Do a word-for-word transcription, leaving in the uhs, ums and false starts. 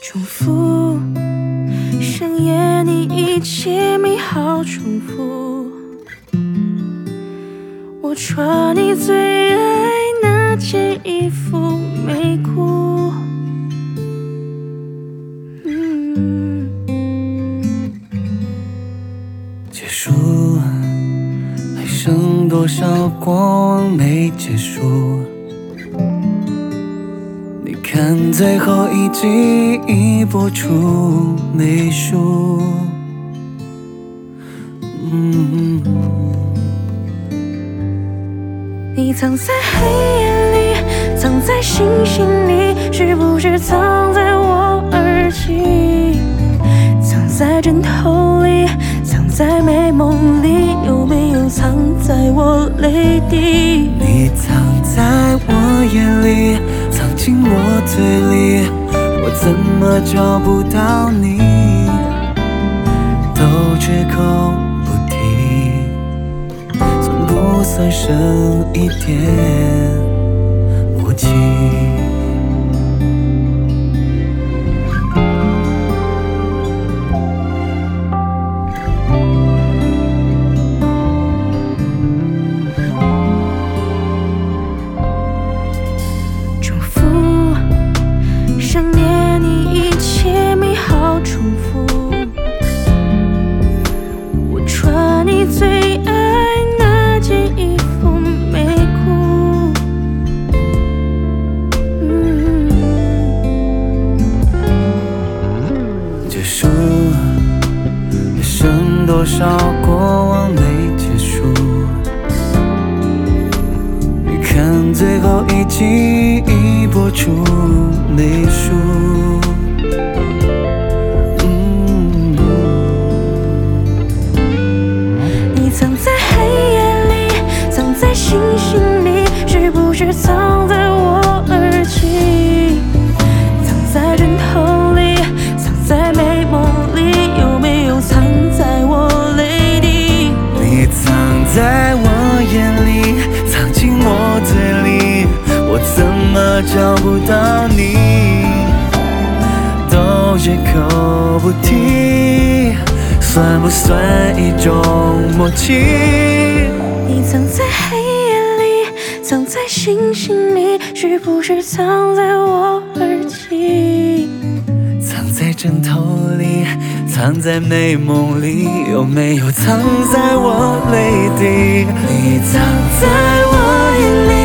重复，想念你一切美好重复。我穿你最爱那件衣服没哭。嗯， 结束，还剩多少过往没结束？你看最后一集已播出没输。嗯， 你藏在黑夜里，藏在星星里，是不是藏在我耳际？藏在枕头里，藏在美梦里，有没有藏在我泪滴？ 你藏在我眼里，藏进我嘴里，我怎么找不到你？都绝口不提，算不算剩一点默契？ 重复，想念你一切美好重复。我穿你最爱那件衣服没哭。嗯， 结束，还剩多少过往没结束？你看最后一集已播出没输。嗯， 你藏在黑夜里，藏在星星里，是不是藏在我耳际？藏在枕头里，藏在美梦里，有没有藏在我泪滴？ 你藏在我眼里，藏进我嘴里，我怎么找不到你？都绝口不提，算不算一种默契？ 你藏在黑夜里，藏在星星里，是不是藏在我耳际？ 藏在枕头里，藏在美梦里，有没有藏在我泪滴？你藏在我眼里，